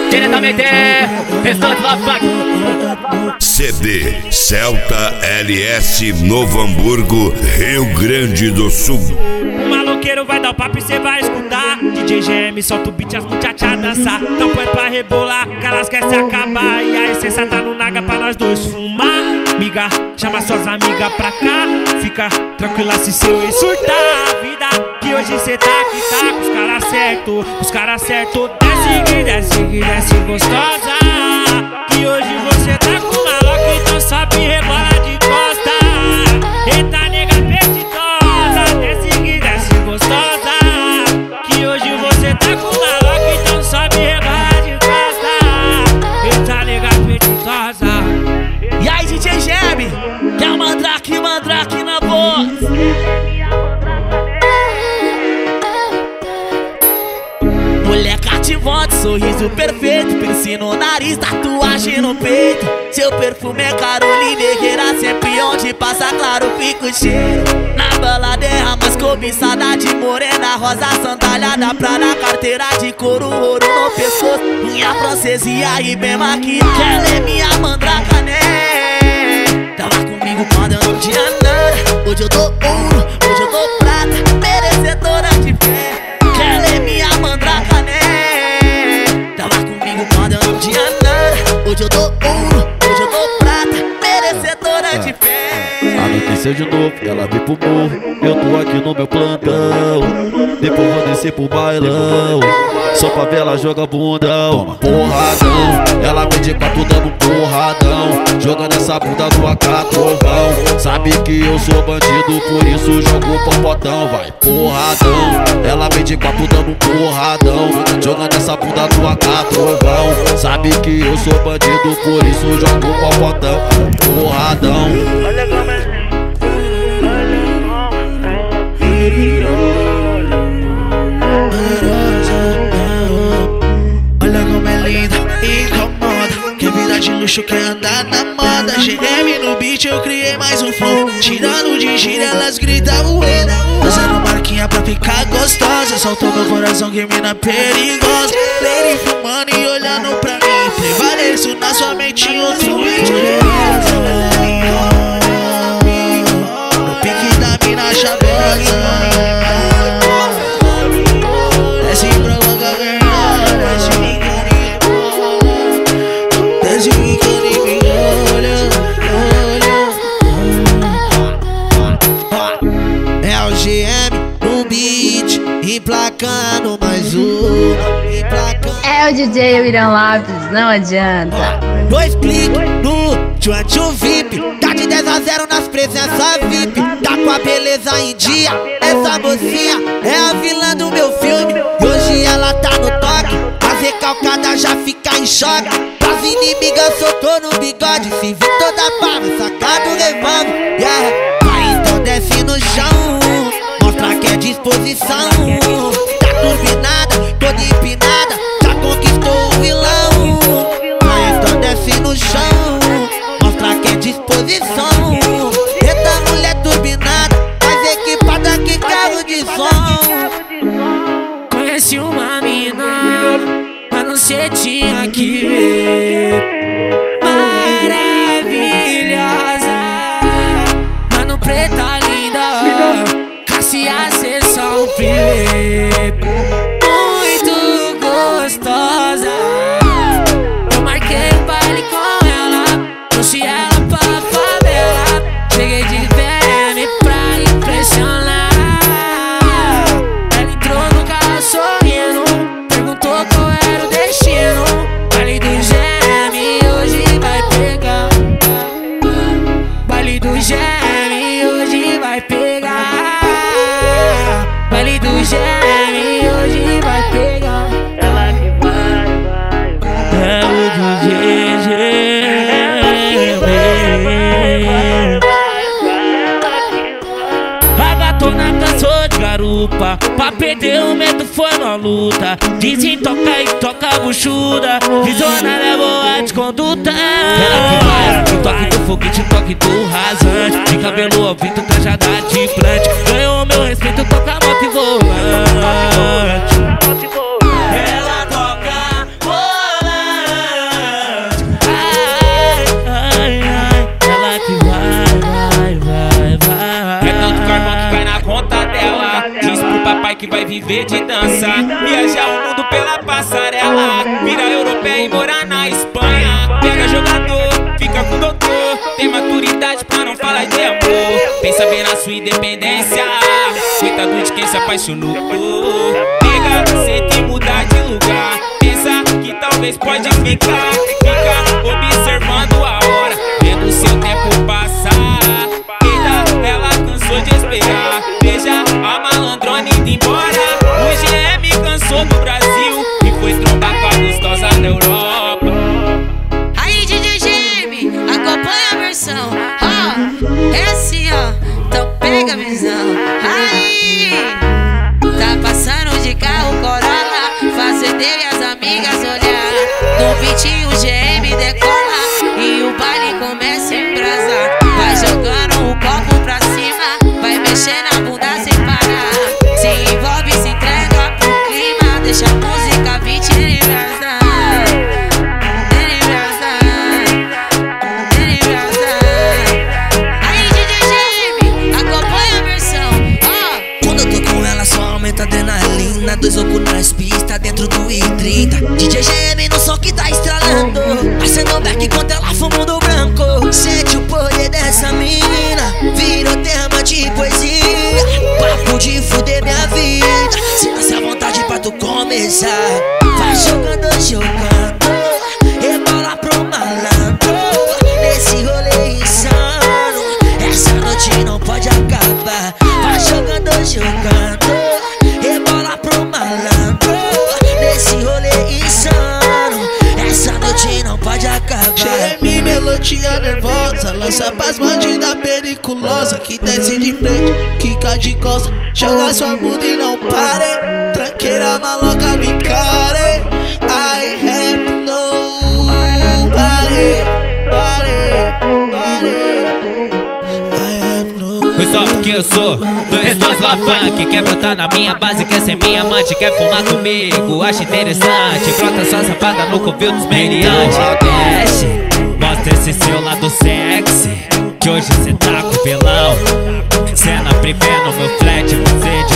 diretamente, restante Love Funk. CD Celta LS Novo Hamburgo, Rio Grande do Sul. O maloqueiro vai dar o papo e cê vai escutar. DJ GM solta o beat, as muchachas dançar. Não põe pra rebolar, que elas querem se acabar. E a essência tá no naga pra nós dois fumar. Miga, chama suas amigas pra cá. Fica tranquila se seu ex surtar. A vida que hoje cê tá aqui, tá com os caras certo. Os caras certo, desce gostosa. Que hoje você tá com maloca, então sabe rebolar de costa. Eita nega apetitosa, desce gostosa. Que hoje você tá com maloca, então sabe rebolar de costa. Eita nega apetitosa. E aí DJ Gem, que é o mandrake na voz. Mulher cativante, sorriso perfeito, piercing no nariz, tatuagem no peito. Seu perfume é Caroline Herrera, sempre onde passa claro fica o cheiro. Na balada é a mais cobiçada de morena, rosa sandália pra na carteira de couro, ouro no pescoço, unha francesa e aí bem maquiada. Ela é minha mandraca, né? Tava comigo quando eu não tinha nada. Hoje eu tô ouro, hoje eu tô prata, merecedora de fé. Ela é minha mandraca, né? Tava comigo quando eu não tinha nada. Hoje eu tô ouro, hoje eu tô prata, merecedora de fé. Anoiteceu de novo, ela veio pro morro. Eu tô aqui no meu plantão. Depois vou descer pro bailão. Só pra ver ela joga bundão. Porradão, ela vem de quatro dando um porradão. Jogando essa bunda do AK-trovão. Sabe que eu sou bandido, por isso jogo o popotão. Vai, porradão, ela vem de quatro dando um porradão. Jogando essa bunda do AK-trovão. Sabe que eu sou bandido, por isso jogo o popotão. Porradão. Olha como é. Olha como é linda, incomoda. Que vida de luxo quer andar na moda. GM no beat eu criei mais um flow. Tirando de gira elas gritam ué. Usando marquinha pra ficar gostosa. Soltou meu coração que mina perigosa. Lady fumando e olhando pra mim. Prevaleço na sua mente outro no pique da mina chavosa. Desce pra logo desce e me olha. É o GM no beat, emplacando mais um. É o DJ William Lopes, não adianta. 2 cliques no Tchutchu VIP. Tá de 10 a 0 nas presenças VIP. Tá com a beleza em dia. Essa mocinha é a vilã do meu filme. E hoje ela tá no toque. As recalcadas já fica em choque. As inimigas soltou no bigode. Se vê toda barra, sacado levando. Yeah. Vai então desce no chão. Mostra que é disposição. Tá turbinada, toda empinada. Já conquistou o vilão. Vai então desce no chão. Mostra que é disposição. Eita mulher turbinada, mais equipada que carro de som. Conheci uma mina, mas não sei tinha que ver. Maravilhosa, mano preta linda, Cassia cê só um filé. Muito gostosa. Eu marquei um baile com ela, trouxe ela pra favela. Cheguei de VM pra impressionar. Ela entrou no carro sorrindo, perguntou qual era o destino. Baile do GM hoje vai pegar. Baile do GM hoje vai pegar. Baile do GM hoje vai pegar. Ela que vai. É o DJ. A gatona cansou de garupa, pra perder o medo foi uma luta. Desentoca e toca buchuda, visionária é boa de conduta. Ela que vai, o toque do foguete, o toque do rasante. De cabelo ao vento, cajada de plante. Ganhou meu respeito, toca moto e volante. Ela toca volante. viver de dança, viajar o mundo pela passarela, virar europeia e morar na Espanha. Pega jogador, fica com doutor, tem maturidade pra não falar de amor. Pensa bem na sua independência, coitado de quem se apaixonou. Pega, senta e mudar de lugar, pensa que talvez pode ficar. Fica observando a hora, vendo seu tempo passar. Eita, ela cansou de esperar, veja a malandrona indo embora. O GM cansou do Brasil e foi trombar com a gostosa da Europa. Aí DJ GM, acompanha a versão. Ó, é assim ó, então pega a visão. Aí, tá passando de carro Corolla, fazendo eu e as amigas olhar. No beat o GM decola e o baile começa a embrasar. Vai jogando o copo pra cima, vai mexendo a bunda sem parar. Se envolve, se entrega pro clima, deixa a música beat embrasar. Aí DJ GM, acompanha a versão. Ó, quando eu tô com ela só aumenta a adrenalina. Dois ocos nas pistas dentro do I30. DJ GM no som que tá estralando, acendo back enquanto ela fuma do branco. Sente o poder dessa menina, virou tema de poesia. Papo de fuder minha vida, se nasce a vontade pra tu começar. Vai jogando, jogando, rebola pro malandro. Nesse rolê insano, essa noite não pode acabar. Vai jogando, jogando, rebola pro malandro. Nesse rolê insano, essa noite não pode acabar. GM, melodia nervosa, lança pras bandidas periculosa, que desce de frente, quica de costa, joga sua bunda e não pare. Tranqueira maloca, me encare. I have nobody, I have nobody. Foi só porque eu sou dois lá funk. Quer brotar na minha base, quer ser minha amante, quer fumar comigo, acha interessante. Brota sua safada no covil dos meliantes. Desce, mostra esse seu lado sexy, que hoje cê tá com vilão. Cena privê no meu flat, você